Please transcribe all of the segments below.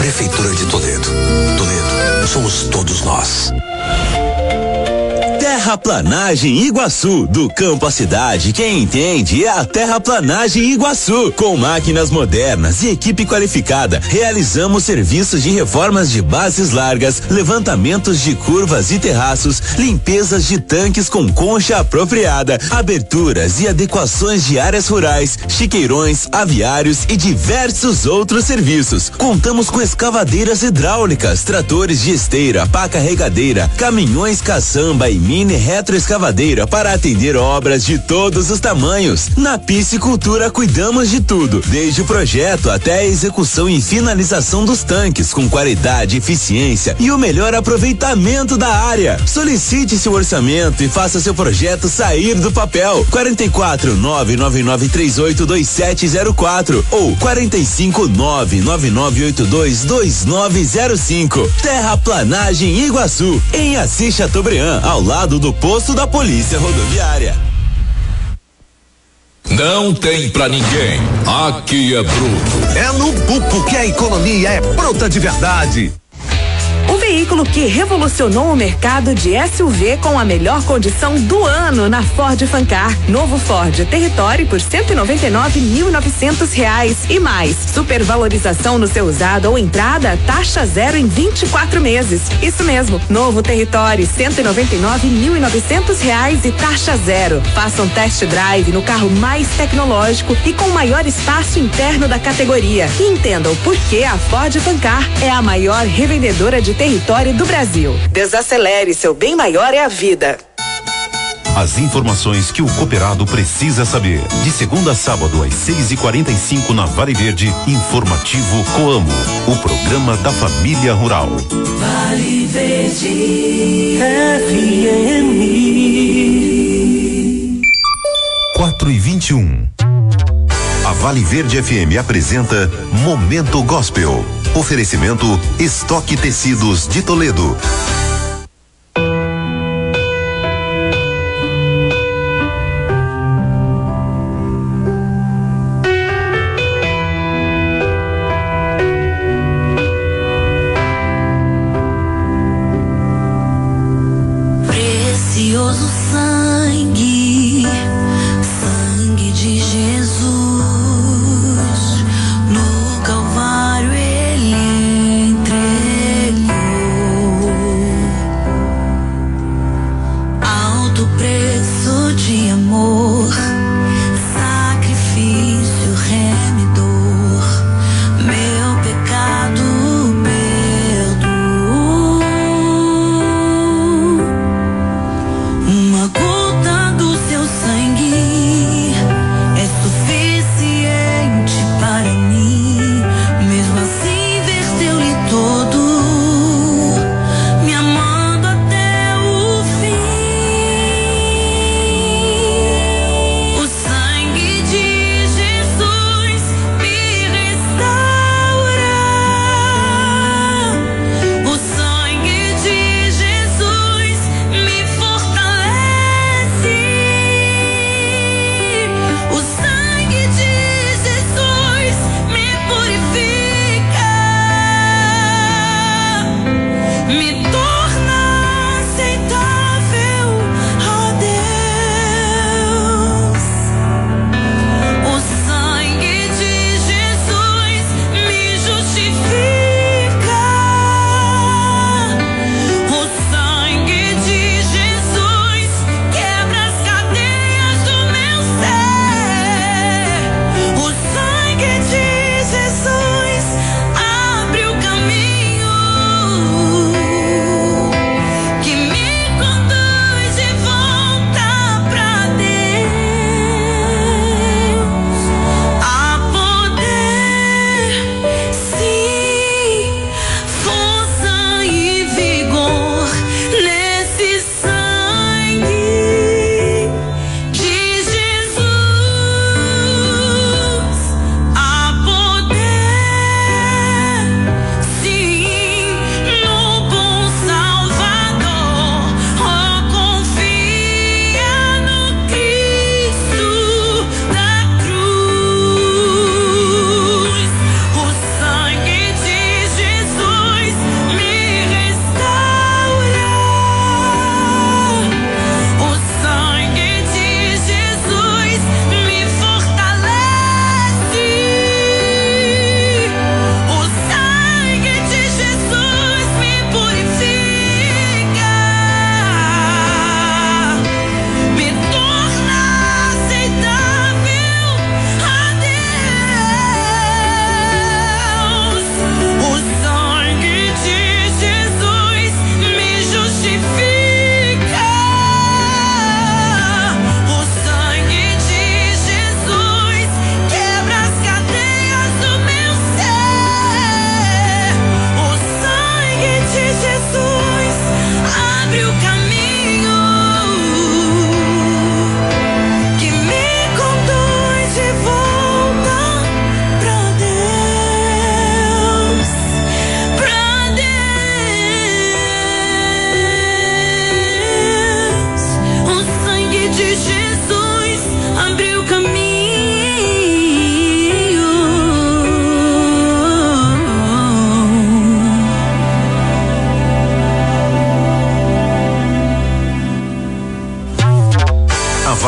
Prefeitura de Toledo. Toledo, somos todos nós. Terraplanagem Iguaçu, do campo à cidade, quem entende é a Terraplanagem Iguaçu. Com máquinas modernas e equipe qualificada, realizamos serviços de reformas de bases largas, levantamentos de curvas e terraços, limpezas de tanques com concha apropriada, aberturas e adequações de áreas rurais, chiqueirões, aviários e diversos outros serviços. Contamos com escavadeiras hidráulicas, tratores de esteira, pá carregadeira, caminhões caçamba e mini retroescavadeira para atender obras de todos os tamanhos. Na piscicultura cuidamos de tudo, desde o projeto até a execução e finalização dos tanques, com qualidade, eficiência e o melhor aproveitamento da área. Solicite seu orçamento e faça seu projeto sair do papel. 44-999382704 ou 45-999822905. Terraplanagem Iguaçu, em Assis Chateaubriand, ao lado do posto da Polícia Rodoviária. Não tem pra ninguém. Aqui é bruto. É no Buco que a economia é bruta de verdade. O veículo que revolucionou o mercado de SUV com a melhor condição do ano na Ford Fancar. Novo Ford Territory por R$199.900 e mais. Supervalorização no seu usado ou entrada, taxa zero em 24 meses. Isso mesmo, novo Territory R$199.900 e taxa zero. Faça um test drive no carro mais tecnológico e com maior espaço interno da categoria. E entenda o porquê a Ford Fancar é a maior revendedora de território do Brasil. Desacelere, seu bem maior é a vida. As informações que o cooperado precisa saber. De segunda a sábado às 6h45 na Vale Verde, informativo Coamo, o programa da família rural. Vale Verde FM 4h21. A Vale Verde FM apresenta Momento Gospel. Oferecimento Estoque Tecidos de Toledo. Precioso sangue, sangue de Jesus, no Calvário ele entregou.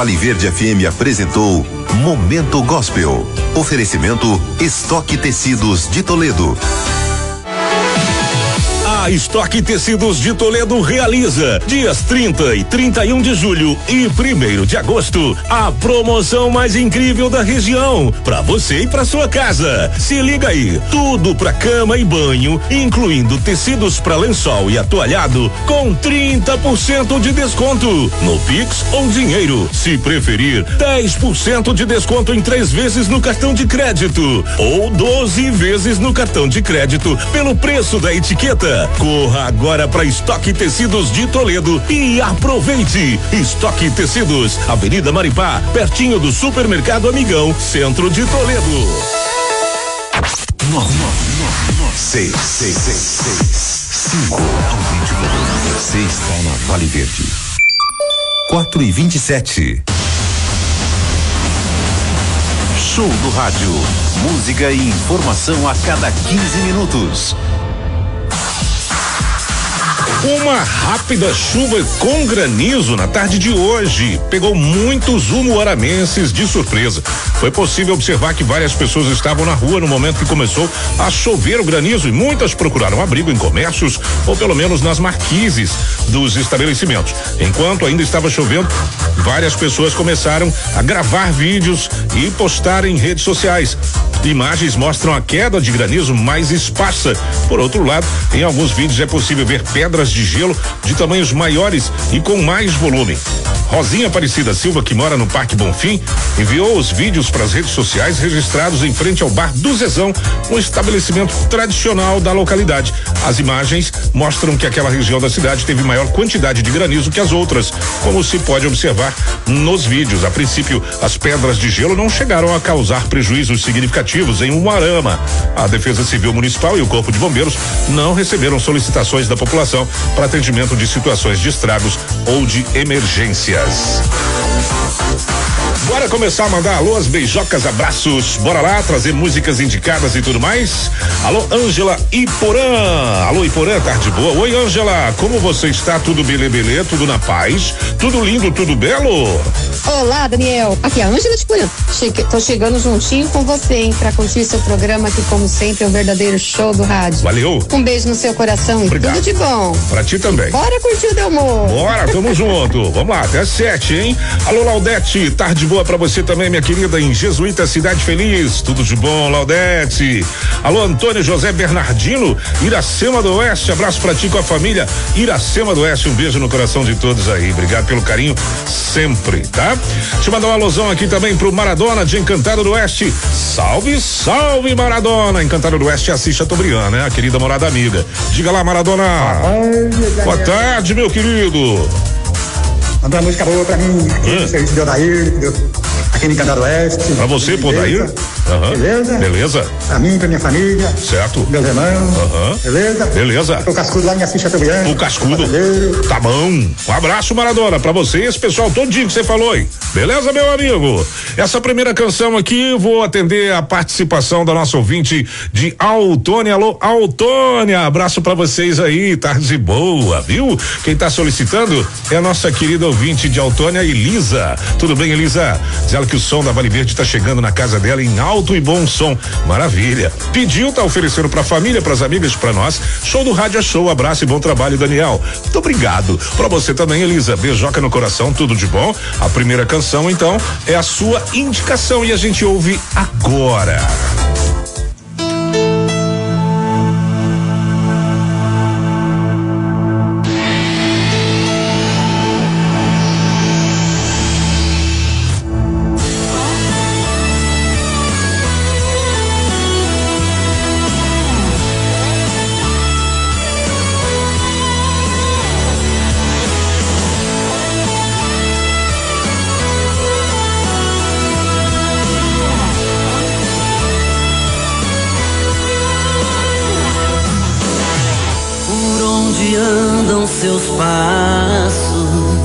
Vale Verde FM apresentou Momento Gospel. Oferecimento Estoque Tecidos de Toledo. A Estoque Tecidos de Toledo realiza dias 30 e 31 de julho e 1º de agosto a promoção mais incrível da região para você e para sua casa. Se liga aí, tudo para cama e banho, incluindo tecidos para lençol e atoalhado com 30% de desconto no Pix ou dinheiro. Se preferir, 10% de desconto em 3 vezes no cartão de crédito ou 12 vezes no cartão de crédito pelo preço da etiqueta. Corra agora para Estoque Tecidos de Toledo e aproveite. Estoque Tecidos, Avenida Maripá, pertinho do Supermercado Amigão, centro de Toledo. 99665. Você está na Vale Verde. 4h27. Show do rádio. Música e informação a cada 15 minutos. Uma rápida chuva com granizo na tarde de hoje pegou muitos umuaramenses de surpresa. Foi possível observar que várias pessoas estavam na rua no momento que começou a chover o granizo e muitas procuraram abrigo em comércios ou pelo menos nas marquises dos estabelecimentos. Enquanto ainda estava chovendo, várias pessoas começaram a gravar vídeos e postar em redes sociais. Imagens mostram a queda de granizo mais esparsa. Por outro lado, em alguns vídeos é possível ver pedras de gelo de tamanhos maiores e com mais volume. Rosinha Aparecida Silva, que mora no Parque Bonfim, enviou os vídeos para as redes sociais registrados em frente ao Bar do Zezão, um estabelecimento tradicional da localidade. As imagens mostram que aquela região da cidade teve maior quantidade de granizo que as outras, como se pode observar nos vídeos. A princípio, as pedras de gelo não chegaram a causar prejuízos significativos em Umuarama. A Defesa Civil Municipal e o Corpo de Bombeiros não receberam solicitações da população para atendimento de situações de estragos ou de emergências. Bora começar a mandar alôs, beijocas, abraços. Bora lá trazer músicas indicadas e tudo mais. Alô, Ângela Iporã. Alô, Iporã, tarde boa. Oi, Ângela, como você está? Tudo belê, tudo na paz? Tudo lindo, tudo belo? Olá, Daniel. Aqui é a Ângela Iporã. Tô chegando juntinho com você, hein, pra curtir seu programa que, como sempre, é um verdadeiro show do rádio. Valeu. Um beijo no seu coração. Obrigado. E tudo de bom. Pra ti também. Bora curtir o Delmor. Bora, tamo junto. Vamos lá, até 7, hein? Alô, Laudete, tarde boa pra você também, minha querida, em Jesuíta, Cidade Feliz. Tudo de bom, Laudete. Alô, Antônio José Bernardino, Iracema do Oeste. Abraço pra ti com a família Iracema do Oeste. Um beijo no coração de todos aí. Obrigado pelo carinho sempre, tá? Deixa eu mandar uma alusão aqui também pro Maradona de Encantado do Oeste. Salve, salve, Maradona. Encantado do Oeste, Assis Chateaubriand, né? A querida morada amiga. Diga lá, Maradona. Boa tarde, meu querido. Mandou uma música boa pra mim, aqui, serviço de Odair, aqui no Encantado do Oeste. Pra você, pô, Odair? Beleza? Beleza. Pra mim, pra minha família. Certo. Meus irmãos. Beleza? Beleza. O Cascudo lá em Assis Chateaubriand. O Cascudo. Tá bom. Um abraço, Maradona, pra você e esse pessoal todinho que você falou aí. Beleza, meu amigo? Essa primeira canção aqui, vou atender a participação da nossa ouvinte de Autônia. Alô, Autônia, abraço pra vocês aí, tarde boa, viu? Quem tá solicitando é a nossa querida ouvinte de Autônia, Elisa. Tudo bem, Elisa? Diz ela que o som da Vale Verde tá chegando na casa dela em alto e bom som. Maravilha. Pediu, tá oferecendo pra família, pras amigas, pra nós. Show do rádio é show. Abraço e bom trabalho, Daniel. Muito obrigado. Pra você também, Elisa. Beijoca no coração, tudo de bom. A primeira canção, então, é a sua indicação e a gente ouve agora. Seus passos,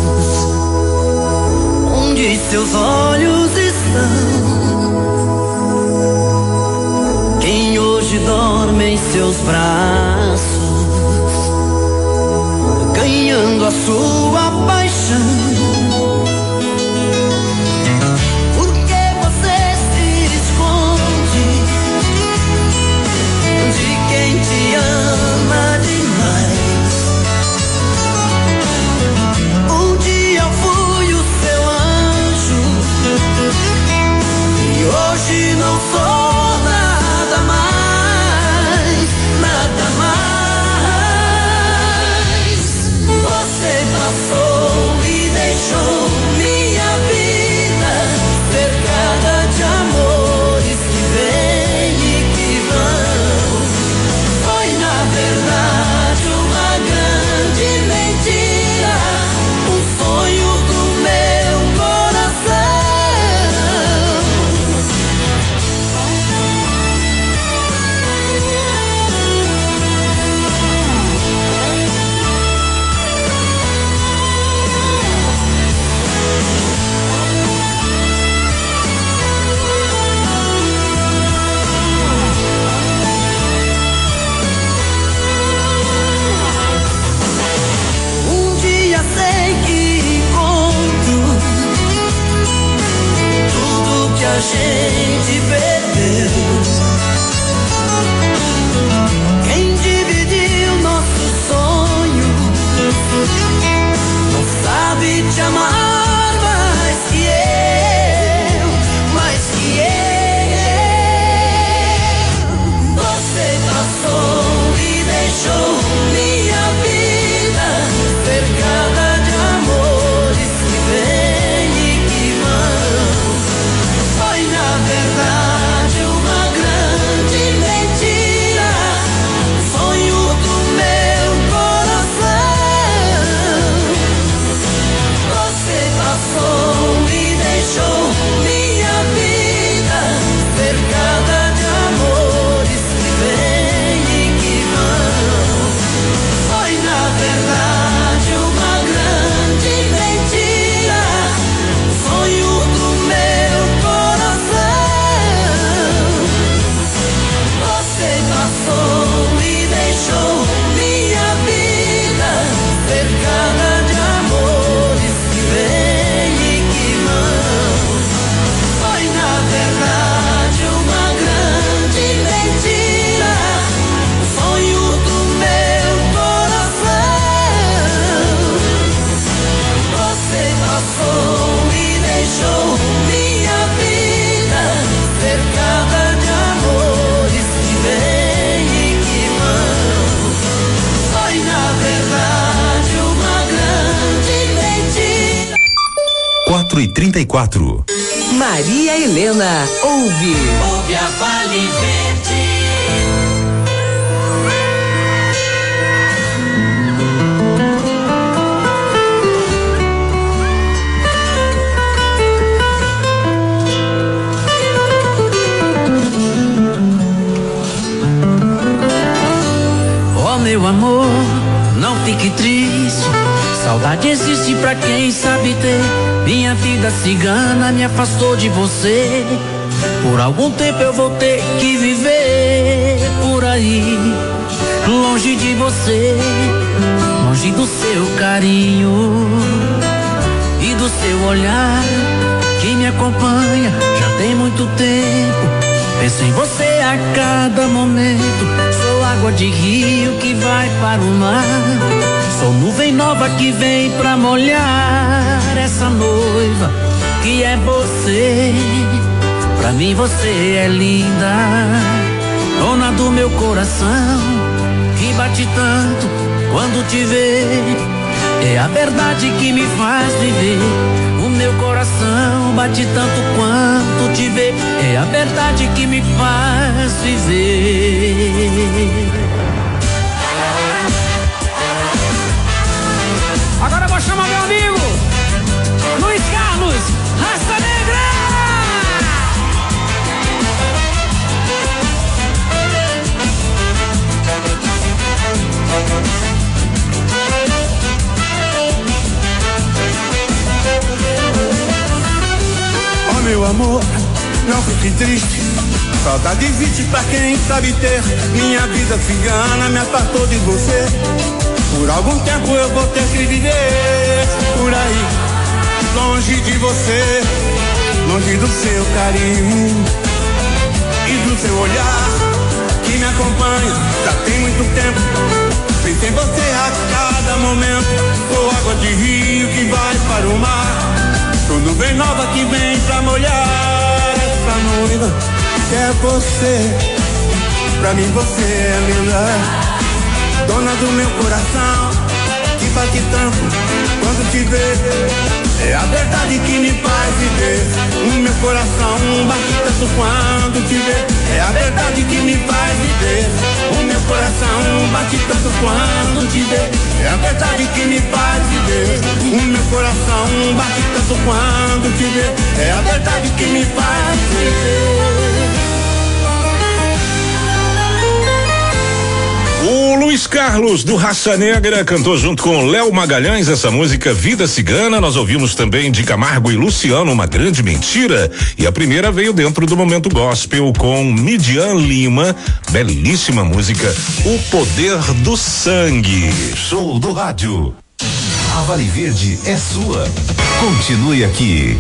onde seus olhos estão, quem hoje dorme em seus braços, ganhando a sua paixão, 4h34. Maria Helena, ouve a Vale Verde. Oh, meu amor, não fique triste. Saudade existe pra quem sabe ter. Minha vida cigana me afastou de você. Por algum tempo eu vou ter que viver por aí, longe de você, longe do seu carinho e do seu olhar que me acompanha já tem muito tempo. Penso em você a cada momento. Sou água de rio que vai para o mar. Sou nuvem nova que vem pra molhar essa noiva que é você. Pra mim você é linda, dona do meu coração, que bate tanto quando te vê. É a verdade que me faz viver. O meu coração bate tanto quanto te vê. É a verdade que me faz viver. Agora eu vou chamar meu amigo Luiz Carlos, Raça Negra! Oh, meu amor, não fique triste. Saudade existe pra quem sabe ter. Minha vida cigana me apartou de você. Por algum tempo eu vou ter que viver por aí, longe de você, longe do seu carinho e do seu olhar que me acompanha já tem muito tempo. Penso em você a cada momento. Sou água de rio que vai para o mar. Sou nuvem nova que vem pra molhar essa noiva que é você. Pra mim você é linda, dona do meu coração, que bate tanto quando te vê. É a verdade que me faz viver. O meu coração bate tanto quando te vê. É a verdade que me faz viver. O meu coração bate tanto quando te vê. É a verdade que me faz viver. O meu coração bate tanto quando te vê. É a verdade que me faz viver. O Luiz Carlos, do Raça Negra, cantou junto com Léo Magalhães essa música Vida Cigana. Nós ouvimos também de Camargo e Luciano, Uma Grande Mentira. E a primeira veio dentro do Momento Gospel com Midian Lima, belíssima música, O Poder do Sangue. Show do rádio. A Vale Verde é sua. Continue aqui.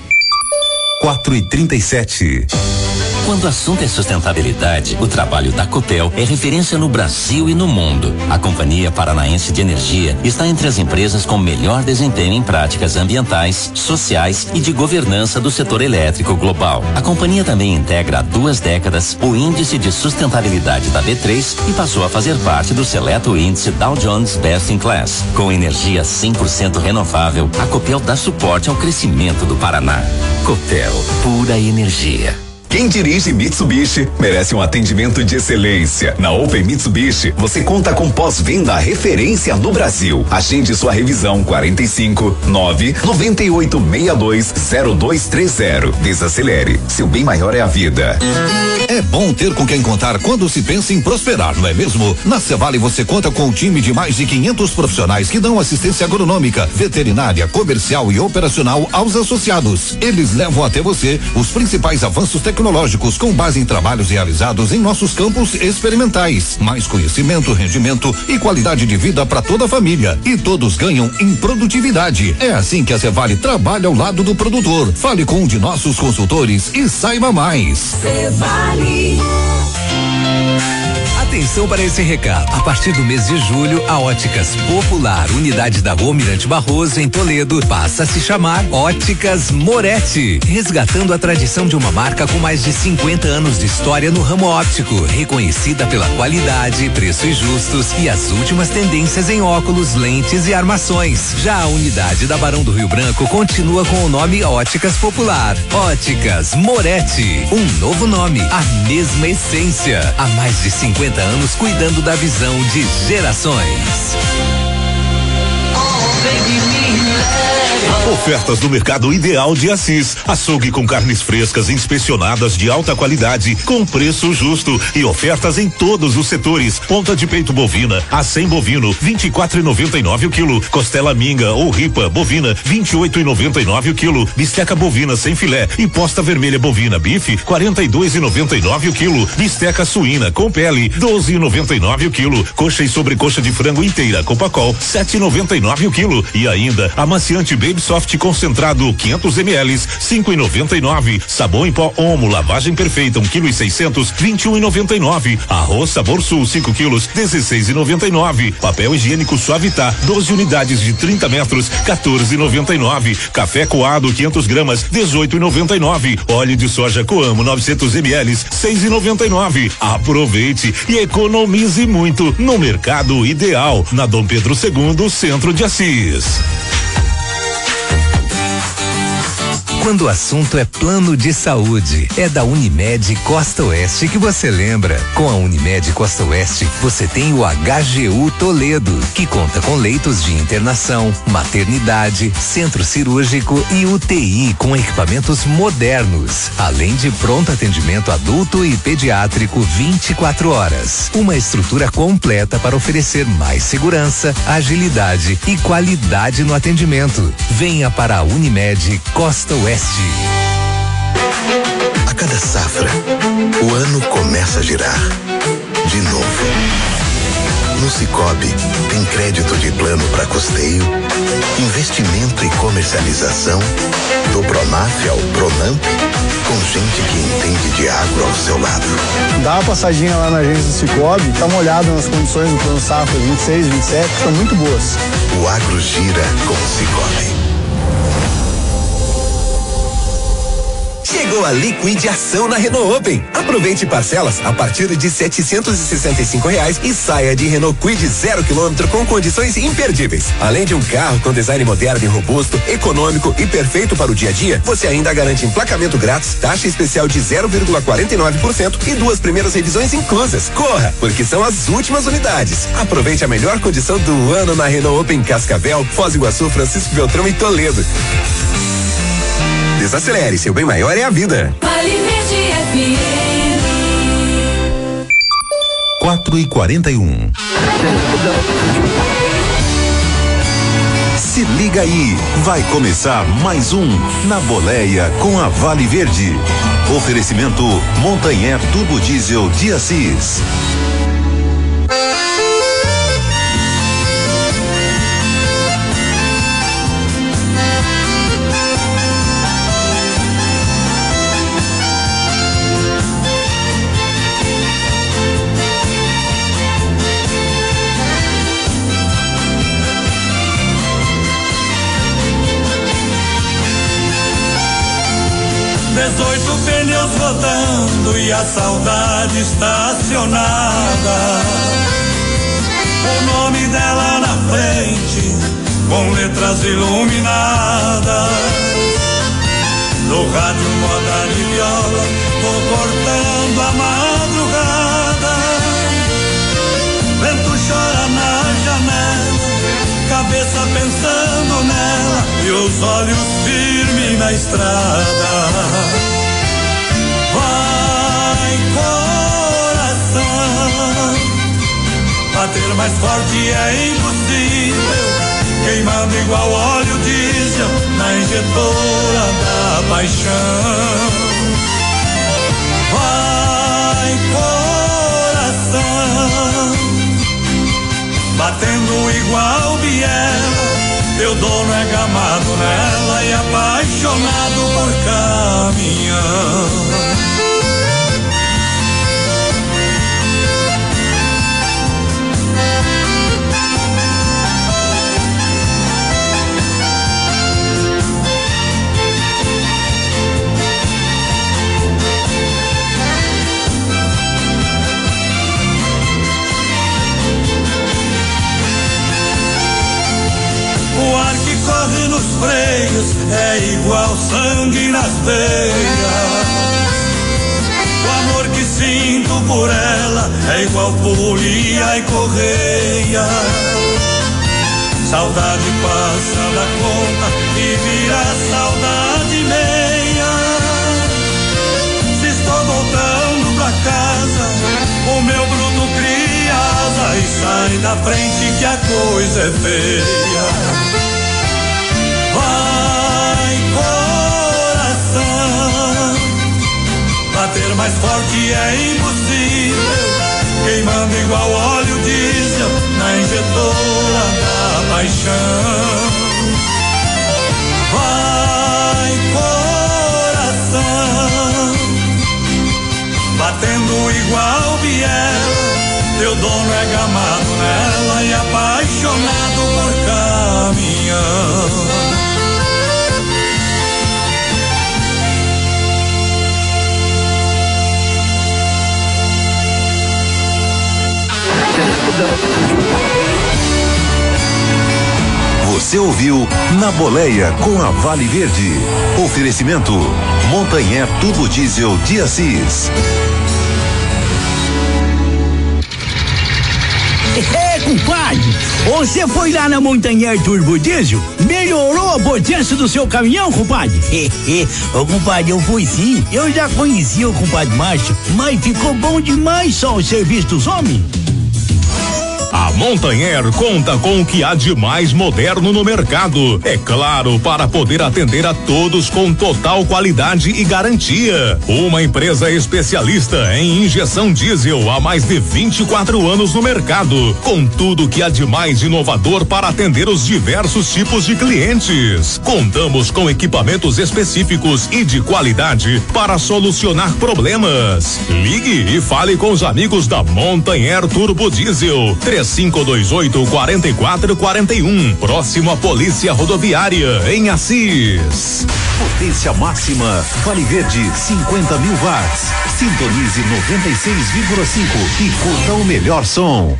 4h37. Quando o assunto é sustentabilidade, o trabalho da Copel é referência no Brasil e no mundo. A Companhia Paranaense de Energia está entre as empresas com melhor desempenho em práticas ambientais, sociais e de governança do setor elétrico global. A companhia também integra há 2 décadas o Índice de Sustentabilidade da B3 e passou a fazer parte do seleto índice Dow Jones Best in Class. Com energia 100% renovável, a Copel dá suporte ao crescimento do Paraná. Copel, pura energia. Quem dirige Mitsubishi merece um atendimento de excelência. Na Open Mitsubishi, você conta com pós-venda referência no Brasil. Agende sua revisão 45-9-9862-0230. Desacelere. Seu bem maior é a vida. É bom ter com quem contar quando se pensa em prosperar, não é mesmo? Na Cevale você conta com um time de mais de 500 profissionais que dão assistência agronômica, veterinária, comercial e operacional aos associados. Eles levam até você os principais avanços tecnológicos com base em trabalhos realizados em nossos campos experimentais. Mais conhecimento, rendimento e qualidade de vida para toda a família. E todos ganham em produtividade. É assim que a Cevale trabalha ao lado do produtor. Fale com um de nossos consultores e saiba mais. Cevale. Atenção para esse recado. A partir do mês de julho, a Óticas Popular, unidade da Rua Almirante Barroso, em Toledo, passa a se chamar Óticas Moretti, resgatando a tradição de uma marca com mais de 50 anos de história no ramo óptico, reconhecida pela qualidade, preços justos e as últimas tendências em óculos, lentes e armações. Já a unidade da Barão do Rio Branco continua com o nome Óticas Popular. Óticas Moretti, um novo nome, a mesma essência. Há mais de 50 anos cuidando da visão de gerações. Ofertas no Mercado Ideal de Assis. Açougue com carnes frescas inspecionadas de alta qualidade, com preço justo e ofertas em todos os setores. Ponta de peito bovina, A100 bovino, 24,99 o quilo. Costela minga ou ripa bovina, 28,99 o quilo. Bisteca bovina sem filé e posta vermelha bovina bife, 42,99 o quilo. Bisteca suína com pele, 12,99 o quilo. Coxa e sobrecoxa de frango inteira Copacol, 7,99 o quilo. E ainda amaciante Baby Soft concentrado 500 ml, 5,99. Sabão em pó Omo lavagem perfeita 1,6 kg, 21,99. Arroz Sabor Sul 5 kg, 16,99. Papel higiênico Suavitá 12 unidades de 30 metros, 14,99. Café coado 500 gramas, 18,99. Óleo de soja Coamo 900 ml, 6,99. Aproveite e economize muito no Mercado Ideal, na Dom Pedro II, Centro de Assis. Quando o assunto é plano de saúde, é da Unimed Costa Oeste que você lembra. Com a Unimed Costa Oeste, você tem o HGU Toledo, que conta com leitos de internação, maternidade, centro cirúrgico e UTI com equipamentos modernos, além de pronto atendimento adulto e pediátrico 24 horas. Uma estrutura completa para oferecer mais segurança, agilidade e qualidade no atendimento. Venha para a Unimed Costa Oeste. A cada safra, o ano começa a girar. De novo. No Sicoob, tem crédito de plano para custeio, investimento e comercialização, do Pronaf ao Pronamp, com gente que entende de agro ao seu lado. Dá uma passadinha lá na agência do Sicoob, dá uma olhada nas condições do plano safra 26, 27, que são muito boas. O agro gira com o Sicoob. Chegou a liquidação na Renault Open. Aproveite parcelas a partir de R$765 e saia de Renault Kwid 0 km com condições imperdíveis. Além de um carro com design moderno e robusto, econômico e perfeito para o dia a dia, você ainda garante emplacamento grátis, taxa especial de 0,49% e 2 primeiras revisões inclusas. Corra, porque são as últimas unidades. Aproveite a melhor condição do ano na Renault Open Cascavel, Foz do Iguaçu, Francisco Beltrão e Toledo. Desacelere, seu bem maior é a vida. 4h41. Se liga aí, vai começar mais um Na Boleia com a Vale Verde. Oferecimento Montanher Turbo Diesel de Assis. Rodando e a saudade estacionada. O nome dela na frente, com letras iluminadas. No rádio moda de viola, vou cortando a madrugada. Vento chora na janela, cabeça pensando nela e os olhos firmes na estrada. Vai, coração, bater mais forte é impossível, queimando igual óleo diesel na injetora da paixão. Vai, coração, batendo igual biela, teu dono é gamado nela e apaixonado por caminhão. freios, é igual sangue nas veias. O amor que sinto por ela é igual folia e correia. Saudade passa da conta e vira saudade meia. Se estou voltando pra casa, o meu bruto cria asa e sai da frente que a coisa é feia. Vai, coração, bater mais forte é impossível, queimando igual óleo diesel na injetora da paixão. Vai, coração, batendo igual biela, teu dono é gamado nela e apaixonado por caminhão. Você ouviu Na Boleia com a Vale Verde. Oferecimento Montanher Turbo Diesel de Assis. Compadre, você foi lá na Montanher Turbo Diesel? Melhorou a potência do seu caminhão, compadre? Ô, compadre, eu fui sim. Eu já conhecia o compadre Márcio, mas ficou bom demais só o serviço dos homens. A Montanher conta com o que há de mais moderno no mercado. É claro, para poder atender a todos com total qualidade e garantia. Uma empresa especialista em injeção diesel há mais de 24 anos no mercado, com tudo que há de mais inovador para atender os diversos tipos de clientes. Contamos com equipamentos específicos e de qualidade para solucionar problemas. Ligue e fale com os amigos da Montanher Turbo Diesel. 3528-4441, próximo à Polícia Rodoviária, em Assis. Potência máxima, Vale Verde, 50 mil watts. Sintonize 96,5 e curta o melhor som.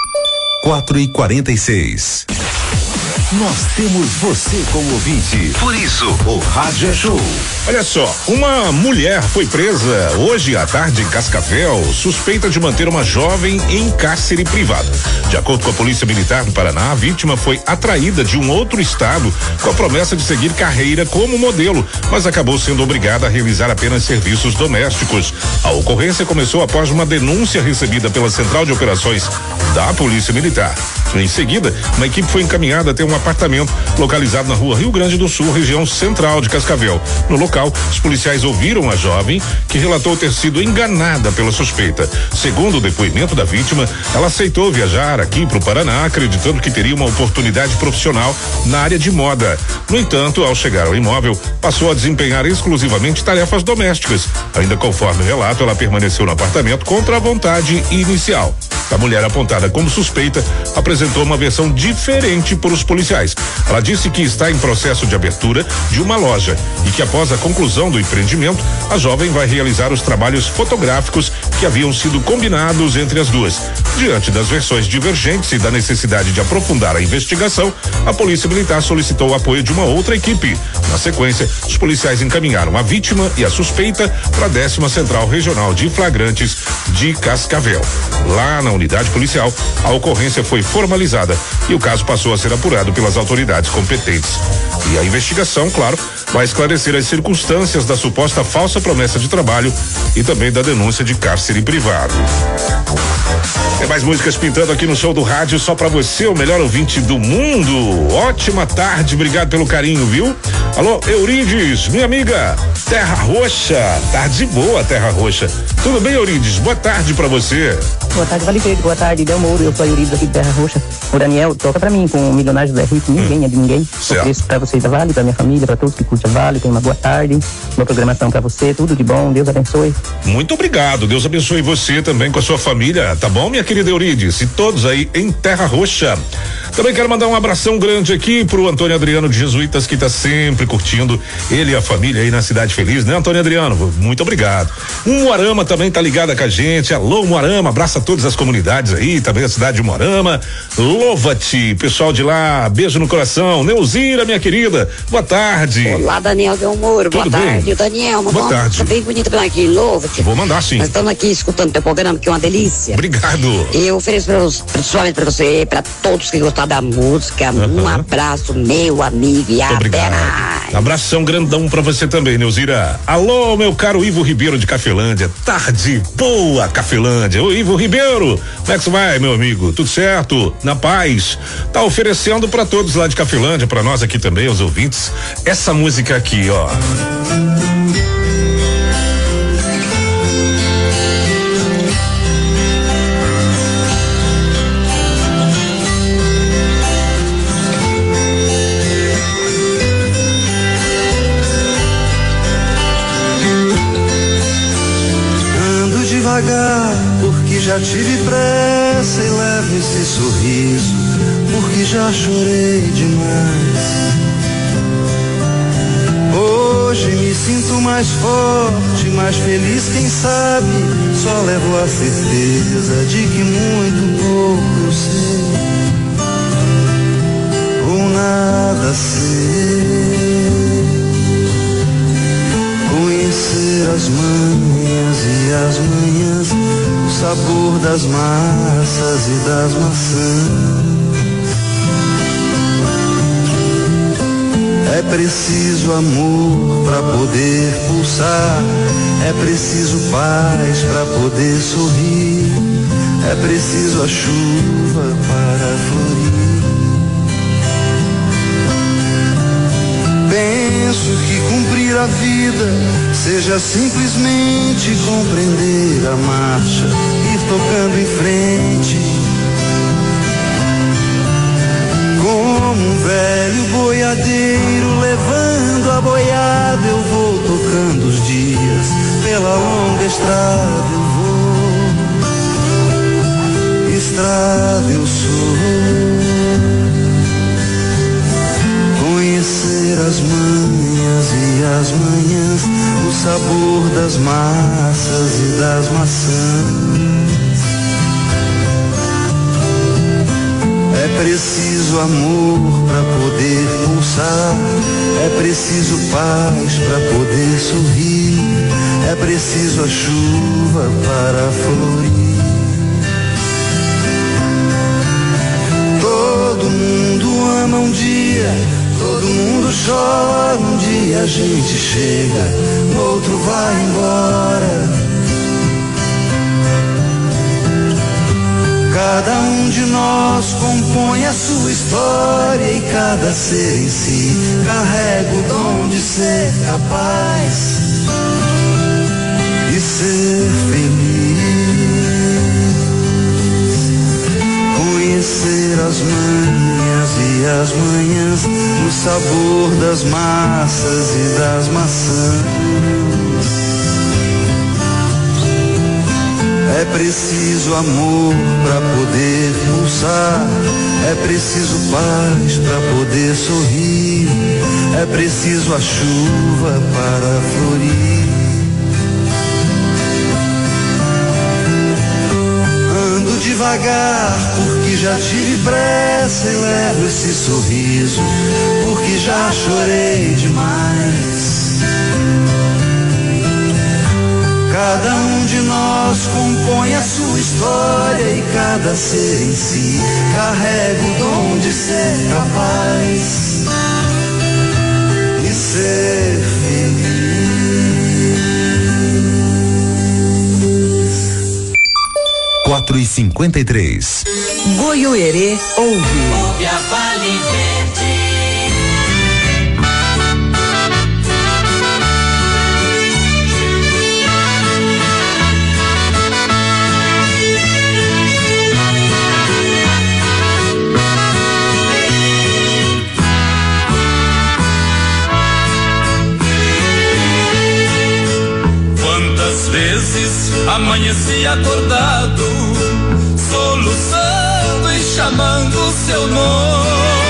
4h46. Nós temos você como ouvinte. Por isso, o Rádio é Show. Olha só, uma mulher foi presa hoje à tarde em Cascavel, suspeita de manter uma jovem em cárcere privado. De acordo com a Polícia Militar do Paraná, a vítima foi atraída de um outro estado com a promessa de seguir carreira como modelo, mas acabou sendo obrigada a realizar apenas serviços domésticos. A ocorrência começou após uma denúncia recebida pela Central de Operações da Polícia Militar. Em seguida, uma equipe foi encaminhada até um apartamento localizado na rua Rio Grande do Sul, região central de Cascavel. No local, os policiais ouviram a jovem, que relatou ter sido enganada pela suspeita. Segundo o depoimento da vítima, ela aceitou viajar aqui para o Paraná, acreditando que teria uma oportunidade profissional na área de moda. No entanto, ao chegar ao imóvel, passou a desempenhar exclusivamente tarefas domésticas. Ainda conforme o relato, ela permaneceu no apartamento contra a vontade inicial. A mulher apontada como suspeita apresentou uma versão diferente por os policiais. Ela disse que está em processo de abertura de uma loja e que após a conclusão do empreendimento, a jovem vai realizar os trabalhos fotográficos que haviam sido combinados entre as duas. Diante das versões divergentes e da necessidade de aprofundar a investigação, a Polícia Militar solicitou o apoio de uma outra equipe. Na sequência, os policiais encaminharam a vítima e a suspeita para a 10ª Central Regional de Flagrantes de Cascavel. Lá na unidade policial, a ocorrência foi formalizada e o caso passou a ser apurado pelas autoridades competentes. E a investigação, claro, vai esclarecer as circunstâncias da suposta falsa promessa de trabalho e também da denúncia de cárcere privado. Tem mais músicas pintando aqui no show do rádio, só pra você, o melhor ouvinte do mundo. Ótima tarde, obrigado pelo carinho, viu? Alô, Eurides, minha amiga, Terra Roxa, tarde boa, Terra Roxa. Tudo bem, Eurides? Boa tarde pra você. Boa tarde, Vale Verde, boa tarde, Delmoro, eu sou a Eurides aqui de Terra Roxa. O Daniel, toca pra mim, com o Milionário José Rico, ninguém é de ninguém. Ofereço pra vocês da Vale, pra minha família, pra todos que curtem a Vale, tenha uma boa tarde, boa programação pra você, tudo de bom, Deus abençoe. Muito obrigado, Deus abençoe você também com a sua família, tá bom, minha querida Eurides? E todos aí em Terra Roxa. Também quero mandar um abração grande aqui pro Antônio Adriano de Jesuítas, que tá sempre curtindo, ele e a família aí na Cidade Feliz, né, Antônio Adriano? Muito obrigado. O Moarama também tá ligado com a gente. Alô, Moarama, abraça todas as comunidades aí, também a cidade de Moarama. Louva-te, pessoal de lá, beijo no coração. Neuzira, minha querida, boa tarde. Olá, Daniel Del Moro, boa tarde. Daniel, uma boa tarde. Bem bonita pra aqui, louva-te. Vou mandar sim. Nós estamos aqui escutando teu programa, que é uma delícia. Obrigado. Eu ofereço principalmente pra você, pra todos que gostaram da música, um abraço, meu amigo, e até mais. Abração grandão pra você também, Neuzira. Alô, meu caro Ivo Ribeiro de Cafelândia. Tarde boa, Cafelândia. Ô, Ivo Ribeiro, como é que você vai, meu amigo? Tudo certo? Na paz? Tá oferecendo pra todos lá de Cafelândia, pra nós aqui também, os ouvintes, essa música aqui, ó. Porque já tive pressa e levo esse sorriso, porque já chorei demais. Hoje me sinto mais forte, mais feliz, quem sabe. Só levo a certeza de que muito pouco eu sei, ou nada sei. Conhecer as manhas e as manhãs, o sabor das massas e das maçãs. É preciso amor pra poder pulsar, é preciso paz pra poder sorrir, é preciso a chuva para florir. Penso que cumprir a vida seja simplesmente compreender a marcha, ir tocando em frente. Como um velho boiadeiro levando a boiada, eu vou tocando os dias, pela longa estrada eu vou, estrada eu sou. Conhecer as manhas e as manhãs, o sabor das massas e das maçãs. É preciso amor pra poder pulsar, é preciso paz pra poder sorrir, é preciso a chuva para florir. Todo mundo ama um dia, todo mundo chora, um dia a gente chega, no outro vai embora. Cada um de nós compõe a sua história e cada ser em si carrega o dom de ser capaz e ser feliz. Conhecer as manhas e as manhãs, o sabor das massas e das maçãs. É preciso amor pra poder pulsar, é preciso paz pra poder sorrir, é preciso a chuva para florir. Ando devagar porque já tive pressa e levo esse sorriso, porque já chorei demais. Cada um de nós compõe a sua história e cada ser em si carrega o dom de ser capaz e ser feliz. 4h53. Goiôerê ouve. Ouve a Vale Verde. Vezes amanheci acordado, soluçando e chamando seu nome.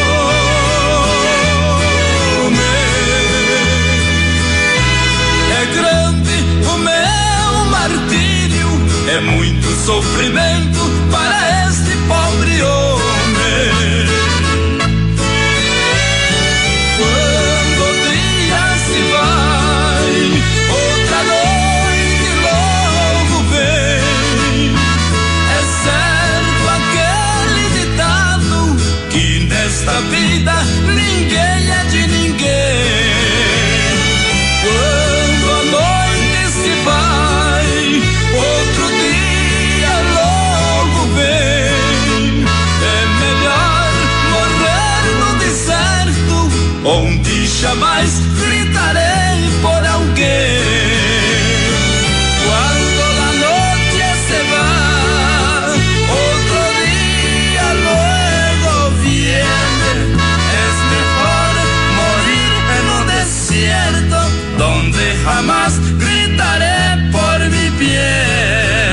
É grande o meu martírio, é muito sofrimento para este pobre homem. Quando o dia se vai, outra noite logo vem. É certo aquele ditado que nesta vida ninguém é de ninguém. Quando a noite se vai, outro dia logo vem. É melhor morrer no deserto, onde jamais gritarei por alguém. Quando a noite se vai, outro dia luego viene. Es mejor morir no desierto, donde jamás gritaré por mi bien.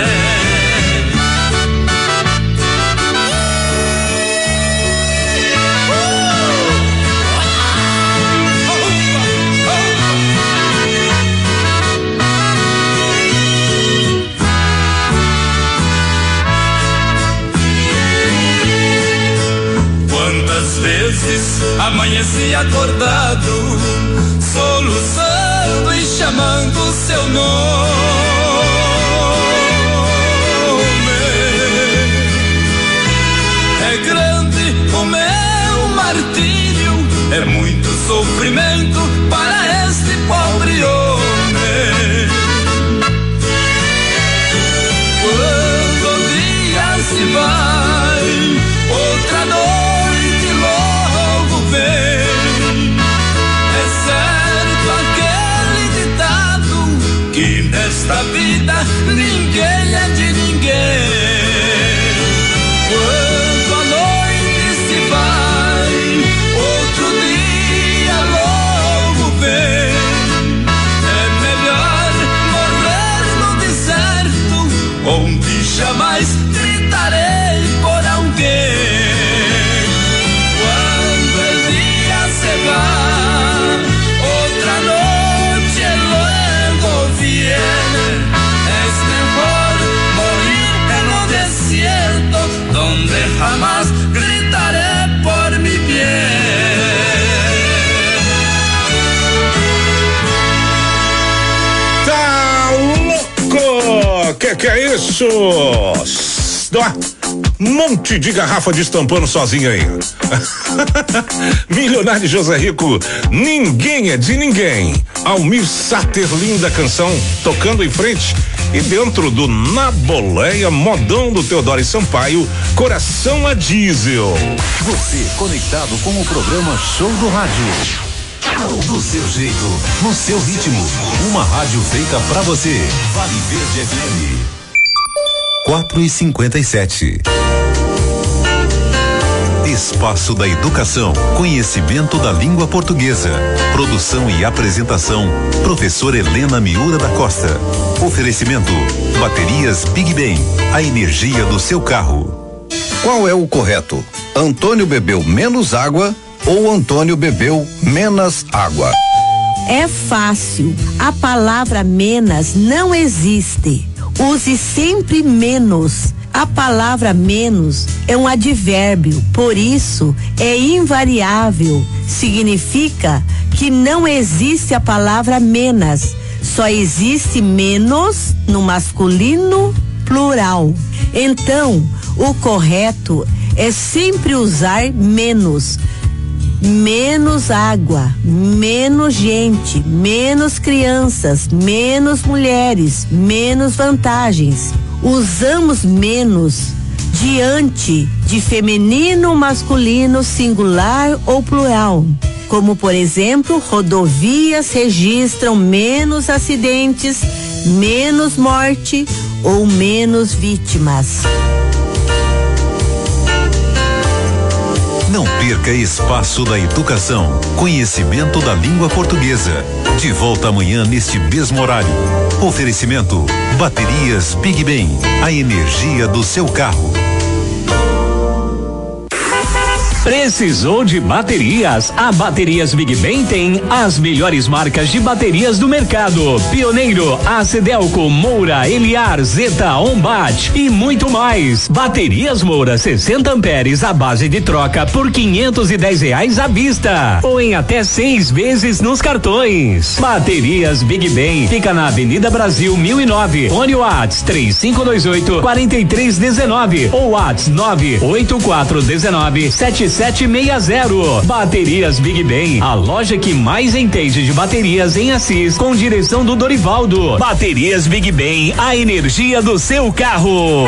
Quantas vezes amanheci acordado, soluçando e chamando seu nome. É grande o meu martírio, é muito sofrimento para este pobre homem. Quando o dia se vai, outra noite logo vem. É certo aquele ditado que nesta vida ninguém é de ninguém. Quando a noite se vai, outro dia logo vem. É melhor morrer no deserto, onde jamais gritarei por alguém. Quando o dia se vai, outra noite luego viene. Es mejor morir no desierto, donde jamás gritaré por mi bien. Tá louco? Que é isso? Monte de garrafa destampando sozinho aí. Milionário José Rico, ninguém é de ninguém. Almir Sater, linda canção, tocando em frente. E dentro do Na Boleia, modão do Teodoro e Sampaio, Coração a Diesel. Você conectado com o programa Show do Rádio. Do seu jeito, no seu ritmo. Uma rádio feita pra você. Vale Verde FM. 4:57. Espaço da Educação, conhecimento da língua portuguesa. Produção e apresentação, professora Helena Miura da Costa. Oferecimento, baterias Big Ben, a energia do seu carro. Qual é o correto? Antônio bebeu menos água ou Antônio bebeu menos água? É fácil. A palavra menos não existe. Use sempre menos. A palavra menos é um advérbio, por isso é invariável. Significa que não existe a palavra menos. Só existe menos no masculino plural. Então, o correto é sempre usar menos. Menos água, menos gente, menos crianças, menos mulheres, menos vantagens. Usamos menos diante de feminino, masculino, singular ou plural. Como, por exemplo, rodovias registram menos acidentes, menos morte ou menos vítimas. Não perca Espaço da Educação, conhecimento da língua portuguesa. De volta amanhã neste mesmo horário. Oferecimento, baterias Big Ben, a energia do seu carro. Precisou de baterias? A Baterias Big Ben tem as melhores marcas de baterias do mercado. Pioneiro, Acedelco, Moura, Eliar, Zeta, Ombat e muito mais. Baterias Moura 60 amperes à base de troca por R$510 à vista ou em até 6 vezes nos cartões. Baterias Big Ben fica na Avenida Brasil 1009. Fone Whats 3528-4319 ou Whats 98419-7760. Baterias Big Ben, a loja que mais entende de baterias em Assis, com direção do Dorivaldo. Baterias Big Ben, a energia do seu carro.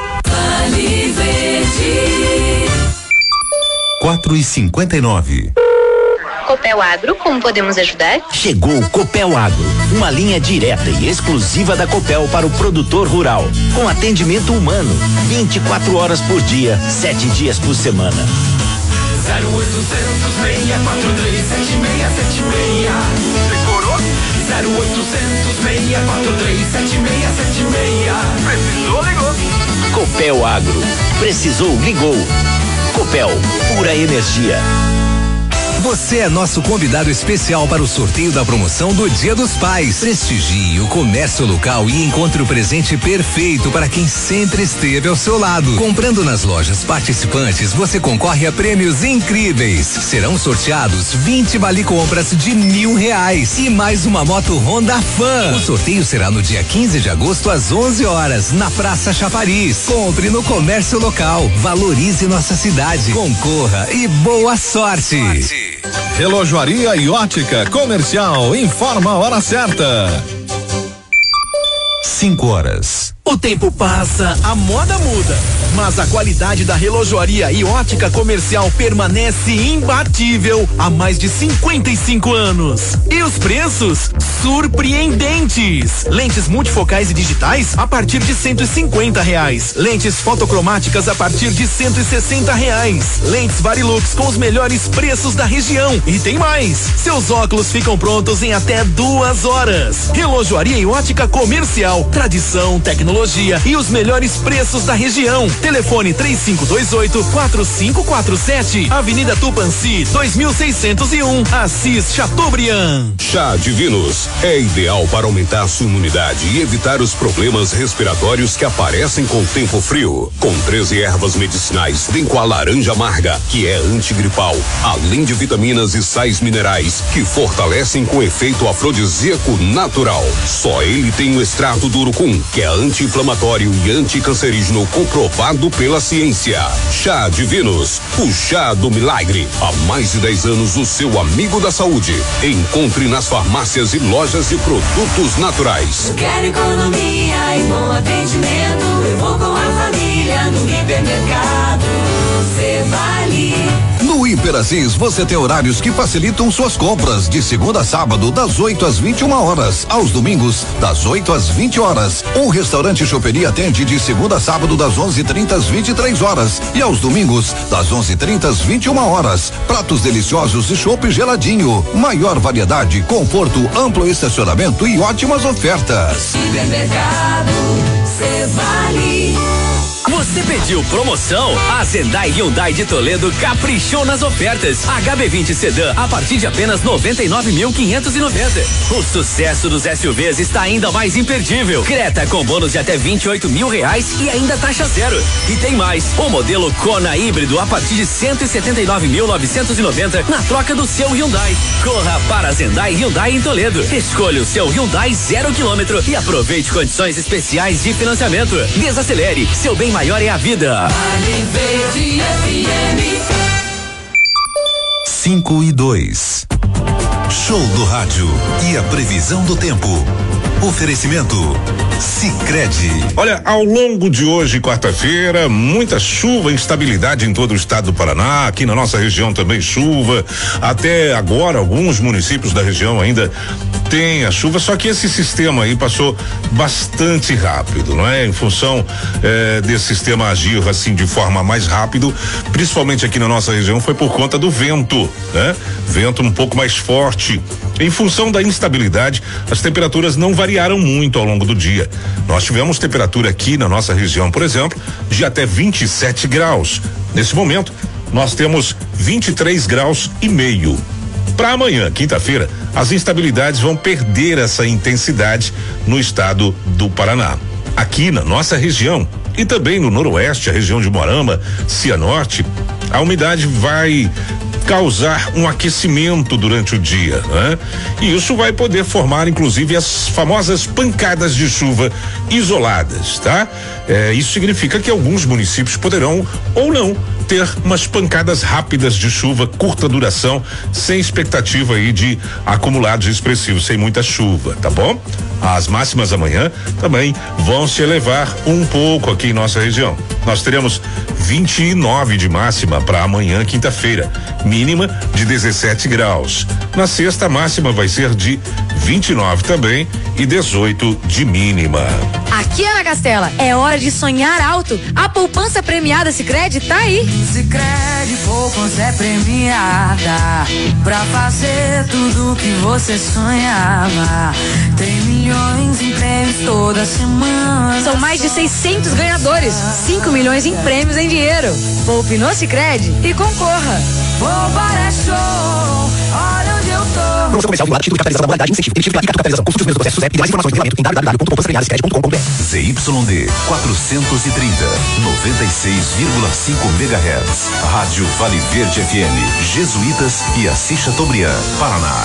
4:59. Copel Agro, como podemos ajudar? Chegou o Copel Agro, uma linha direta e exclusiva da Copel para o produtor rural, com atendimento humano, 24 horas por dia, 7 dias por semana. 0800 643 7676. Decorou? 0800 643 7676. Precisou, ligou. Copel Agro. Precisou, ligou. Copel, pura energia. Você é nosso convidado especial para o sorteio da promoção do Dia dos Pais. Prestigie o comércio local e encontre o presente perfeito para quem sempre esteve ao seu lado. Comprando nas lojas participantes, você concorre a prêmios incríveis. Serão sorteados 20 vale compras de R$1.000 e mais uma moto Honda Fan. O sorteio será no dia 15 de agosto às 11 horas na Praça Chafariz. Compre no comércio local, valorize nossa cidade, concorra e boa sorte. Relojoaria e ótica comercial, informa a hora certa. 5 horas. O tempo passa, a moda muda, mas a qualidade da relojoaria e ótica comercial permanece imbatível há mais de 55 anos. E os preços? Surpreendentes! Lentes multifocais e digitais a partir de R$150. Lentes fotocromáticas a partir de R$160. Lentes Varilux com os melhores preços da região. E tem mais! Seus óculos ficam prontos em até 2 horas. Relojoaria e ótica comercial, tradição, tecnologia e os melhores preços da região. Telefone 3528-4547. Avenida Tupanci, 2601, Assis, Chateaubriand. Chá Divinos é ideal para aumentar sua imunidade e evitar os problemas respiratórios que aparecem com o tempo frio. Com 13 ervas medicinais, vem com a laranja amarga, que é antigripal, além de vitaminas e sais minerais que fortalecem com efeito afrodisíaco natural. Só ele tem o extrato do urucum, que é anti-inflamatório e anticancerígeno comprovado pela ciência. Chá Divinos, o chá do milagre. Há mais de 10 anos, o seu amigo da saúde. Encontre nas farmácias e lojas de produtos naturais. Quero economia e bom atendimento. Eu vou com a família no hipermercado. Você vale. No Hiper Assis, você tem horários que facilitam suas compras de segunda a sábado, das 8 às 21 horas, aos domingos, das 8 às 20 horas. O restaurante Choperia atende de segunda a sábado, das 11h30 às 23 horas e aos domingos, das 11h30 às 21 horas. Pratos deliciosos e chopp geladinho. Maior variedade, conforto, amplo estacionamento e ótimas ofertas. Supermercado, cê vale. Você pediu promoção? A Hyundai de Toledo caprichou nas ofertas. HB20 Sedã a partir de apenas 99.590. O sucesso dos SUVs está ainda mais imperdível. Creta com bônus de até R$28.000 e ainda taxa zero. E tem mais, o modelo Kona híbrido a partir de 179.990 na troca do seu Hyundai. Corra para a Hyundai em Toledo. Escolha o seu Hyundai 0 km e aproveite condições especiais de financiamento. Desacelere, seu bem maior é a vida. 5:02. Show do rádio e a previsão do tempo. Oferecimento Sicredi. Olha, ao longo de hoje, quarta-feira, muita chuva, instabilidade em todo o estado do Paraná, aqui na nossa região também chuva. Até agora, alguns municípios da região ainda tem a chuva, só que esse sistema aí passou bastante rápido, não é? Em função desse sistema agir assim de forma mais rápido, principalmente aqui na nossa região, foi por conta do vento, né? Vento um pouco mais forte. Em função da instabilidade, as temperaturas não variaram muito ao longo do dia. Nós tivemos temperatura aqui na nossa região, por exemplo, de até 27 graus. Nesse momento, nós temos 23 graus e meio. Para amanhã, quinta-feira, as instabilidades vão perder essa intensidade no estado do Paraná. Aqui na nossa região e também no noroeste, a região de Moarama, Cianorte, a umidade vai causar um aquecimento durante o dia, né? E isso vai poder formar, inclusive, as famosas pancadas de chuva isoladas, tá? Isso significa que alguns municípios poderão ou não ter umas pancadas rápidas de chuva, curta duração, sem expectativa aí de acumulados expressivos, sem muita chuva, tá bom? As máximas amanhã também vão se elevar um pouco aqui em nossa região. Nós teremos 29 de máxima para amanhã, quinta-feira, mínima de 17 graus. Na sexta, a máxima vai ser de 29 também e 18 de mínima. Aqui, Ana Castela, é hora de sonhar alto. A poupança premiada Sicredi tá aí. Sicredi poupança é premiada pra fazer tudo que você sonhava. Tem milhões em prêmios toda semana. São mais de 600 ganhadores, 5 milhões em prêmios em dinheiro. Poupe no Sicredi e concorra. Poupar é show, olha onde eu tô. Promoção comercial vinculada, título de capitalização da modalidade, incentivo, emitido pela capitalização. Consulte os meus processos e mais informações no regulamento em www.poupançapremiadasicredi.com.br. ZYD 430, 96,5 MHz. Rádio Vale Verde FM, Jesuítas e Assis Chateaubriand, Paraná.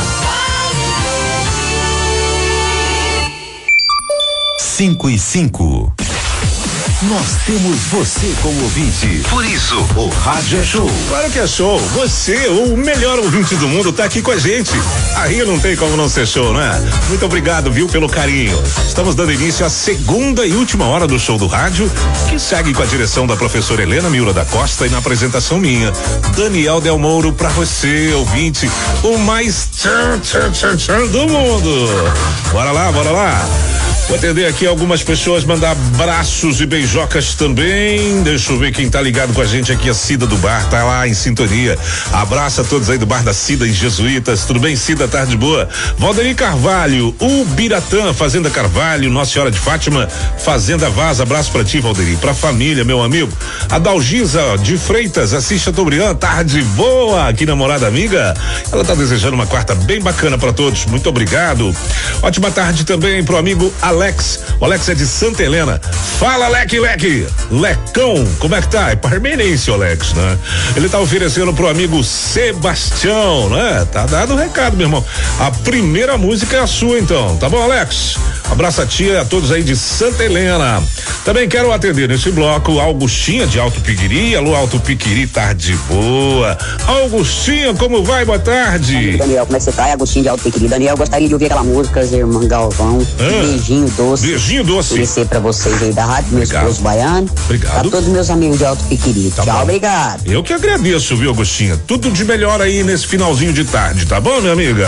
5:05. Nós temos você como ouvinte. Por isso, o rádio é show. Claro que é show. Você, o melhor ouvinte do mundo, tá aqui com a gente. Aí não tem como não ser show, né? Muito obrigado, viu, pelo carinho. Estamos dando início à segunda e última hora do show do rádio, que segue com a direção da professora Helena Miura da Costa e na apresentação minha, Daniel Del Mouro, pra você, ouvinte, o mais do mundo. Bora lá, bora lá. Vou atender aqui algumas pessoas, mandar abraços e beijocas também. Deixa eu ver quem tá ligado com a gente aqui, a Cida do Bar, tá lá em sintonia. Abraço a todos aí do Bar da Cida em Jesuítas. Tudo bem, Cida? Tarde boa. Valderi Carvalho, o Biratã, Fazenda Carvalho, Nossa Senhora de Fátima, Fazenda Vaz. Abraço pra ti, Valderi. Pra família, meu amigo. A Dalgisa de Freitas, Assis Chateaubriand, tarde boa aqui na Morada Amiga. Ela tá desejando uma quarta bem bacana pra todos. Muito obrigado. Ótima tarde também pro amigo Alex. O Alex é de Santa Helena. Fala, Leque. Lecão, como é que tá? É parmenense, Alex, né? Ele tá oferecendo pro amigo Sebastião, né? Tá dado o recado, meu irmão. A primeira música é a sua, então. Tá bom, Alex? Abraço a tia, a todos aí de Santa Helena. Também quero atender nesse bloco Augustinha de Alto Piquiri. Alô, Alto Piquiri, tarde boa. Augustinha, como vai? Boa tarde. Daniel, como é que você tá? É Agostinho de Alto Piquiri. Daniel, gostaria de ouvir aquela música, Irmã Galvão. Beijinho doce. Beijinho doce. Oferecer pra vocês aí da rádio, meu esposo baiano. Obrigado. Pra todos meus amigos de Alto Piquiri. Tá Tchau, bom. obrigado. Eu que agradeço, viu, Agostinha? Tudo de melhor aí nesse finalzinho de tarde, tá bom, minha amiga?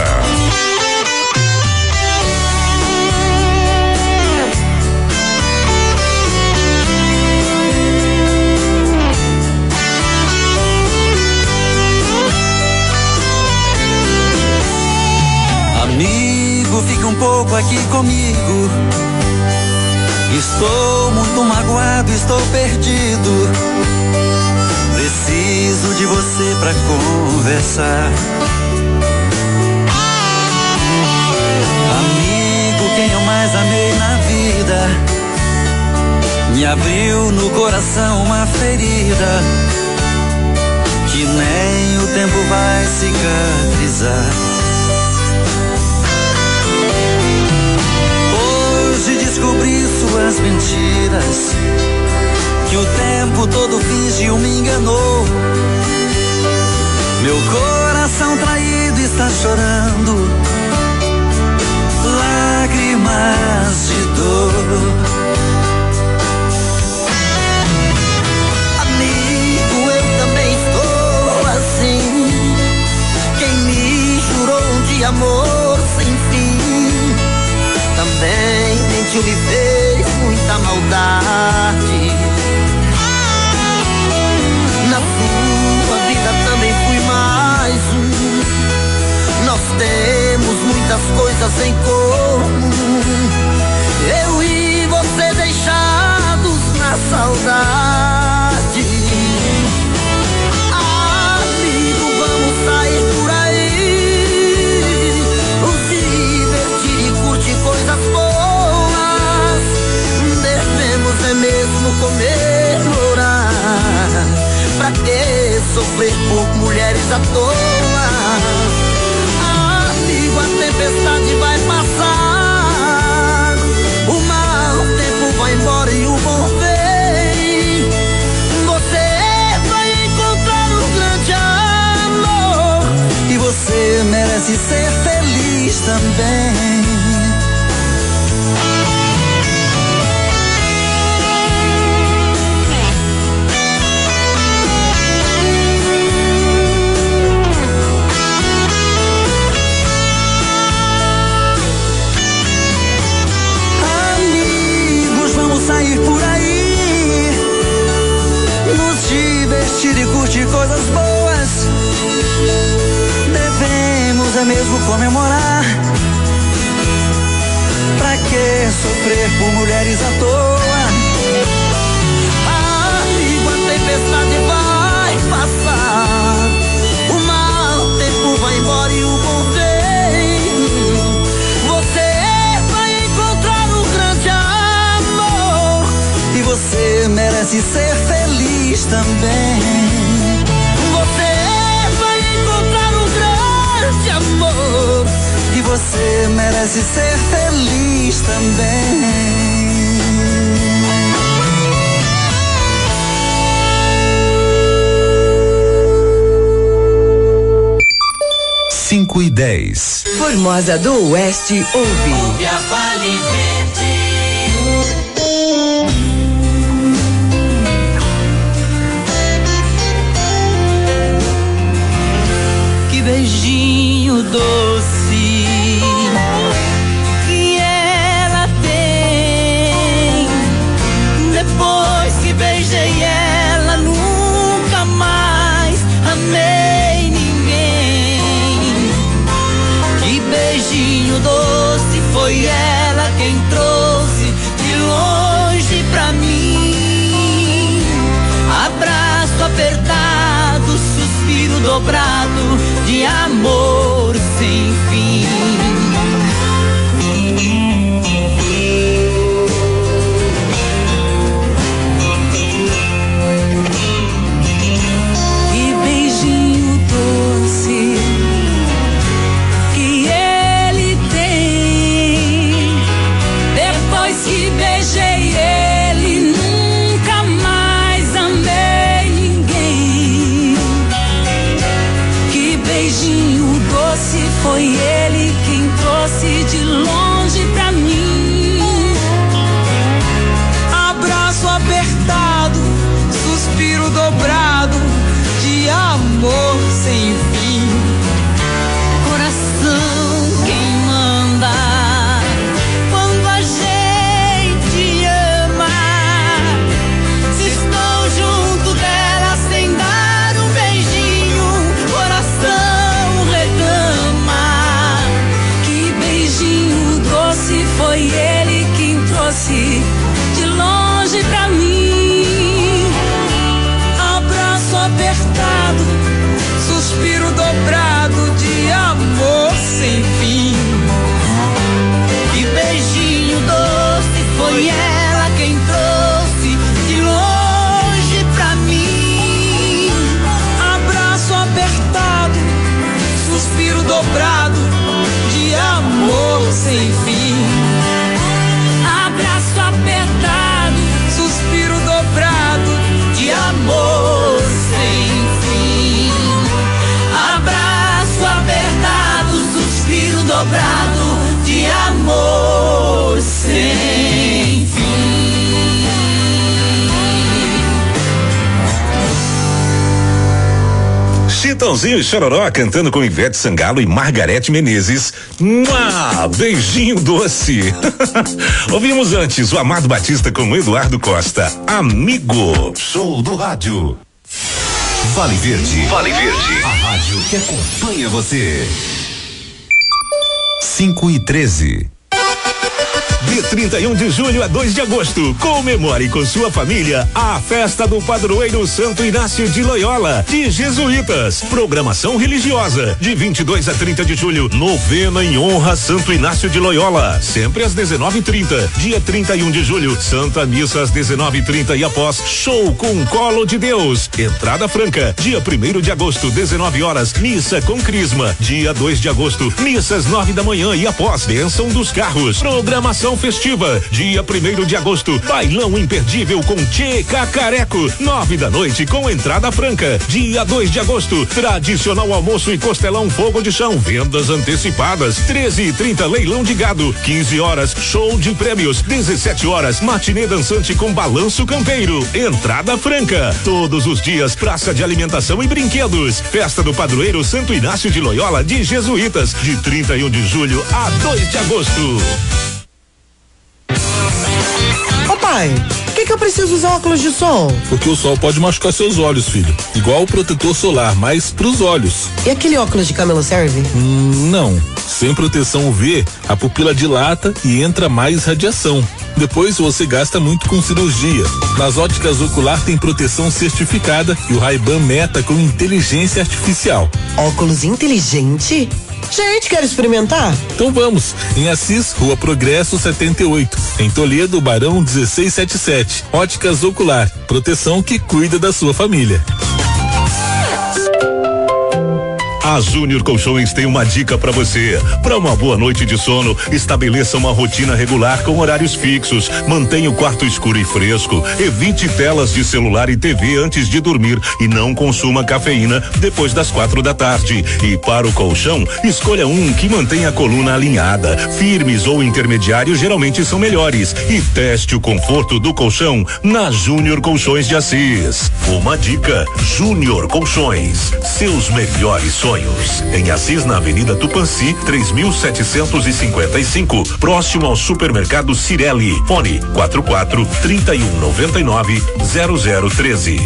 Fique um pouco aqui comigo. Estou muito magoado, estou perdido. Preciso de você pra conversar. Amigo, quem eu mais amei na vida, me abriu no coração uma ferida que nem o tempo vai cicatrizar. Descobri suas mentiras, que o tempo todo fingiu, me enganou. Meu coração traído está chorando lágrimas de dor. Amigo, eu também estou assim. Quem me jurou de amor sem fim também mentiu, me fez muita maldade. Na sua vida também fui mais um. Nós temos muitas coisas em comum. Eu e você deixados na saudade. sofrer por mulheres à toa. Amigo, a tempestade vai passar, o mau tempo vai embora e o bom vem. Você vai encontrar um grande amor e você merece ser feliz também. Sair por aí, nos divertir e curtir coisas boas. Devemos é mesmo comemorar. Pra que sofrer por mulheres à toa? Amigo, a tempestade vai passar, o mau tempo vai embora e o bom vem. Você merece ser feliz também. Você vai encontrar um grande amor e você merece ser feliz também. 5:10. Formosa do Oeste ouve. Ouve a Vale Verde. Beijinho doce que ela tem. Depois que beijei ela, nunca mais amei ninguém. Que beijinho doce, foi ela quem trouxe de longe pra mim. Abraço apertado, suspiro dobrado de amor sem fim. Que beijinho doce que ele tem. Depois que beijei ele, nunca mais amei ninguém. Que beijinho doce, foi ele quem trouxe de longe pra mim. Abraço apertado, suspiro dobrado de amor sem fim. Coração quem manda quando a gente ama. Se estou junto dela sem dar um beijinho, coração reclama. Que beijinho doce, foi ele quem trouxe de longe pra mim. Abraço apertado, suspiro dobrado de amor sem fim. Que beijinho doce, foi ela quem trouxe de longe pra mim. Abraço apertado, suspiro dobrado de amor sem fim. Abraço apertado, suspiro dobrado de amor sem fim. Abraço apertado, suspiro dobrado de amor sem fim. Chitãozinho e Chororó cantando com Ivete Sangalo e Margarete Menezes. Beijinho doce. Ouvimos antes o Amado Batista com o Eduardo Costa. Amigo. Show do rádio. Vale Verde. Vale Verde. A rádio que acompanha você. 5:13. De 31 de julho a 2 de agosto, comemore com sua família a festa do padroeiro Santo Inácio de Loyola, de Jesuítas. Programação religiosa, de 22 a 30 de julho, novena em honra a Santo Inácio de Loyola, sempre às 19h30. Dia 31 de julho, Santa Missa às 19h30 e após, show com Colo de Deus. Entrada franca. Dia 1º de agosto, 19 horas, missa com crisma. Dia 2 de agosto, missa às 9 da manhã e após, bênção dos carros. Programação festiva. Dia 1º de agosto, bailão imperdível com Tchê Cacareco, 9 da noite com entrada franca. Dia 2 de agosto, tradicional almoço e costelão fogo de chão, vendas antecipadas. 13h30 leilão de gado. 15 horas, show de prêmios. 17 horas, matinê dançante com balanço campeiro. Entrada franca. Todos os dias, praça de alimentação e brinquedos. Festa do padroeiro Santo Inácio de Loyola, de Jesuítas, de 31 de julho a 2 de agosto. Ô pai, por que eu preciso usar óculos de sol? Porque o sol pode machucar seus olhos, filho. Igual o protetor solar, mas pros olhos. E aquele óculos de camelo serve? Não. Sem proteção UV, a pupila dilata e entra mais radiação. Depois você gasta muito com cirurgia. Nas óticas Ocular tem proteção certificada e o Ray-Ban Meta com inteligência artificial. Óculos inteligente? Gente, quer experimentar? Então vamos, em Assis, Rua Progresso 78, em Toledo, Barão 1677. Óticas Ocular, proteção que cuida da sua família. A Júnior Colchões tem uma dica para você. Para uma boa noite de sono, estabeleça uma rotina regular com horários fixos. Mantenha o quarto escuro e fresco. Evite telas de celular e TV antes de dormir e não consuma cafeína depois das 4 da tarde. E para o colchão, escolha um que mantenha a coluna alinhada. Firmes ou intermediários geralmente são melhores. E teste o conforto do colchão na Júnior Colchões de Assis. Uma dica: Júnior Colchões. Seus melhores sonhos. Em Assis, na Avenida Tupanci, 3755, próximo ao supermercado Cirelli. Fone 44 3199 0013.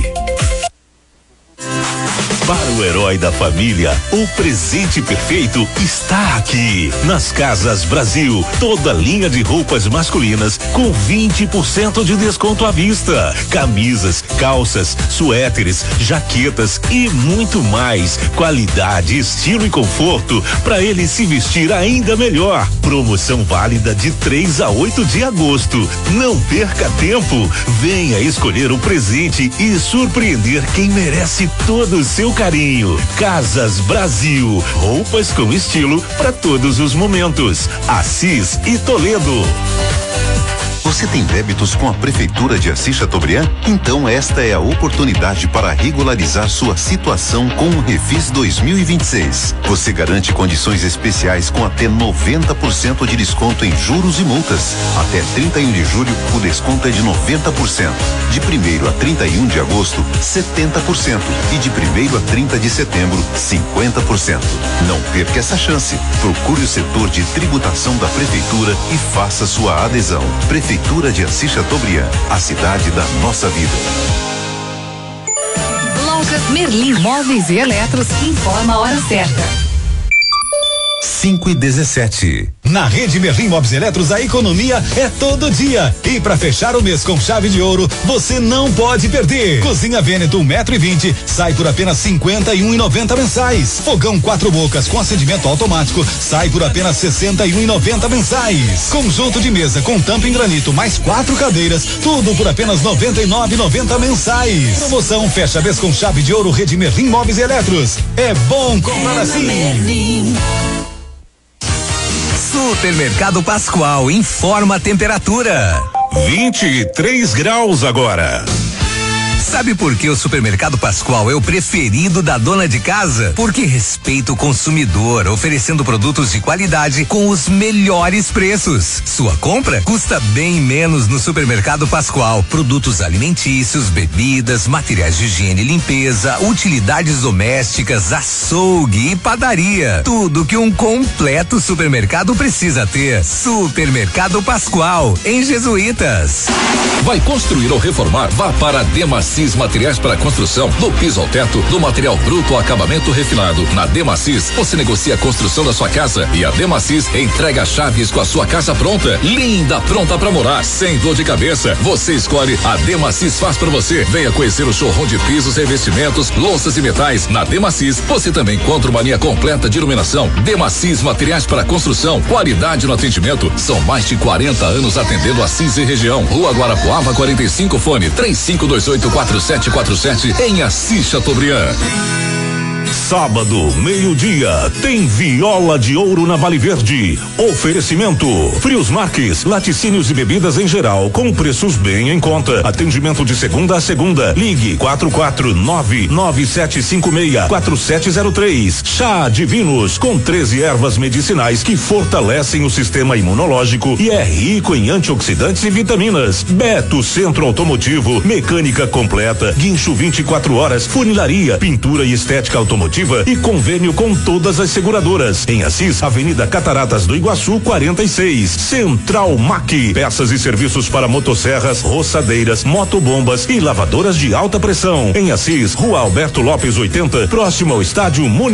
Para o herói da família, o presente perfeito está aqui. Nas Casas Brasil, toda linha de roupas masculinas com 20% de desconto à vista. Camisas, calças, suéteres, jaquetas e muito mais. Qualidade, estilo e conforto para ele se vestir ainda melhor. Promoção válida de 3 a 8 de agosto. Não perca tempo. Venha escolher o presente e surpreender quem merece todo o seu carinho. Casas Brasil, roupas com estilo para todos os momentos. Assis e Toledo. Você tem débitos com a Prefeitura de Assis Chateaubriand? Então esta é a oportunidade para regularizar sua situação com o Refis 2026. Você garante condições especiais com até 90% de desconto em juros e multas. Até 31 de julho, o desconto é de 90%. De 1º a 31 de agosto, 70%. E de 1º a 30 de setembro, 50%. Não perca essa chance. Procure o setor de tributação da Prefeitura e faça sua adesão. Prefeitura de Assis Chateaubriand, a cidade da nossa vida. Lojas Merlin Móveis e Eletros informa a hora certa. 5:17. Na rede Merlin Móveis e Eletros, a economia é todo dia. E para fechar o mês com chave de ouro, você não pode perder. Cozinha Veneto 1,20 m sai por apenas R$51,90 mensais. Fogão 4 bocas com acendimento automático sai por apenas R$61,90 mensais. Conjunto de mesa com tampa em granito mais 4 cadeiras, tudo por apenas R$99,90 mensais. Promoção fecha mês com chave de ouro. Rede Merlin Móveis e Eletros. É bom comprar assim. Supermercado Pascoal informa a temperatura. 23 graus agora. Sabe por que o Supermercado Pascoal é o preferido da dona de casa? Porque respeita o consumidor, oferecendo produtos de qualidade com os melhores preços. Sua compra custa bem menos no Supermercado Pascoal. Produtos alimentícios, bebidas, materiais de higiene e limpeza, utilidades domésticas, açougue e padaria. Tudo que um completo supermercado precisa ter. Supermercado Pascoal, em Jesuítas. Vai construir ou reformar? Vá para a Demacia Demacis Materiais para Construção, do piso ao teto, do material bruto ao acabamento refinado. Na Demacis, você negocia a construção da sua casa e a Demacis entrega chaves com a sua casa pronta. Linda, pronta para morar, sem dor de cabeça. Você escolhe, a Demacis faz para você. Venha conhecer o showroom de pisos, revestimentos, louças e metais. Na Demacis, você também encontra uma linha completa de iluminação. Demacis Materiais para Construção, qualidade no atendimento. São mais de 40 anos atendendo Assis e região. Rua Guarapuava 45, fone 35284747 em Assis Chateaubriand. Sábado, meio-dia, tem Viola de Ouro na Vale Verde. Oferecimento: Frios Marques, laticínios e bebidas em geral, com preços bem em conta. Atendimento de segunda a segunda. Ligue 44997564703. Chá Divinos, com 13 ervas medicinais que fortalecem o sistema imunológico e é rico em antioxidantes e vitaminas. Beto Centro Automotivo, mecânica completa, guincho 24 horas, funilaria, pintura e estética automotiva e convênio com todas as seguradoras. Em Assis, Avenida Cataratas do Iguaçu 46. Central Mac, peças e serviços para motosserras, roçadeiras, motobombas e lavadoras de alta pressão. Em Assis, Rua Alberto Lopes 80, próximo ao estádio Municipal.